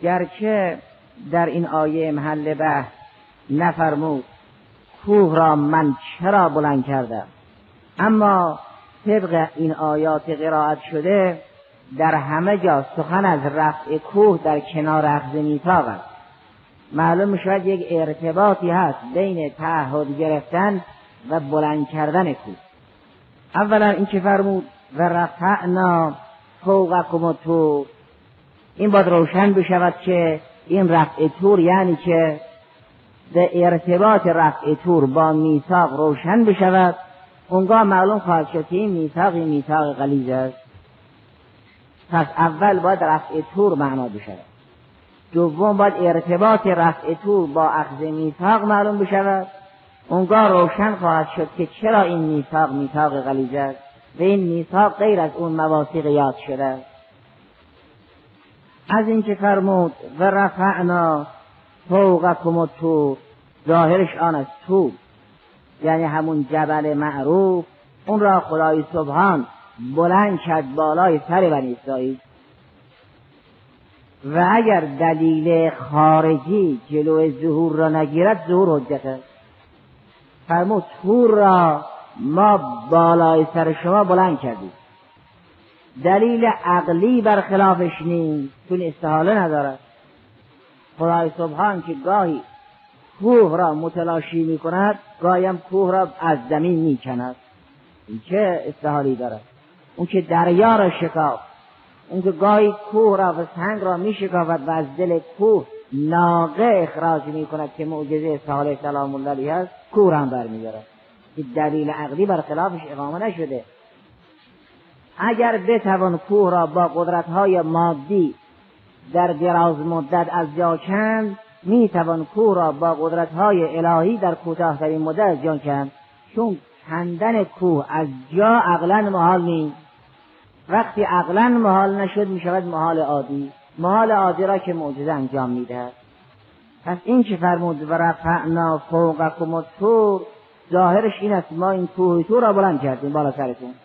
گرچه در این آیه محل بحث نفرمود کوه را من چرا بلند کردم، اما طبق این آیات قرائت شده در همه جا سخن از رفع کوه در کنار اخذ میثاق است. معلوم میشود یک ارتباطی هست بین تعهد گرفتن و بلند کردن کوه. اولا این که فرمود و رفعنا فوقکم الطور، این باید روشن بشود که این رفع طور یعنی که به ارتباط رفع طور با میثاق روشن بشود، اونگاه معلوم خواهد شد که این میثاق غلیظ است. پس اول باید رفع طور معنا بشود، دوم باید ارتباط رفع طور با اخذ میثاق معلوم بشود، اونگاه روشن خواهد شد که چرا این میثاق غلیظ است و این میثاق غیر از اون مواثیق یاد شده. از این که فرمود و رفعنا فوقکم الطور، ظاهرش آن است طور یعنی همون جبل معروف، اون را خدای سبحان بلند کرد بالای سر بنی اسرائیل. و اگر دلیل خارجی جلو ظهور را نگیرد، ظهور حجت است. فرمود طور را ما بالای سر شما بلند کردیم، دلیل عقلی برخلافش نیست، چون استحاله ندارد. خدای سبحان که گاهی کوه را متلاشی می کند، گاهی هم کوه را از زمین می کند. این چه استحالی دارد؟ اون که دریا را شکافت، اون که گاهی کوه را و سنگ را می شکافت و از دل کوه ناقه اخراج می کند که معجزه صالح سلام الله علیه است، کوه هم برمی دارد. که دلیل عقلی برخلافش اقامه نشده. اگر بتوان کوه را با قدرت‌های مادی در دراز مدت از جا کند، می توان کوه را با قدرت‌های الهی در کوتاه‌ترین مدت از جا کند، چون کندن کوه از جا عقلاً محال نیست. وقتی عقلاً محال نشد می شود محال عادی را که معجزه انجام می دهد. پس این که فرمود و رفعنا فوقکم الطور، ظاهرش این است ما این کوه طور را بلند کردیم بالا سرتون.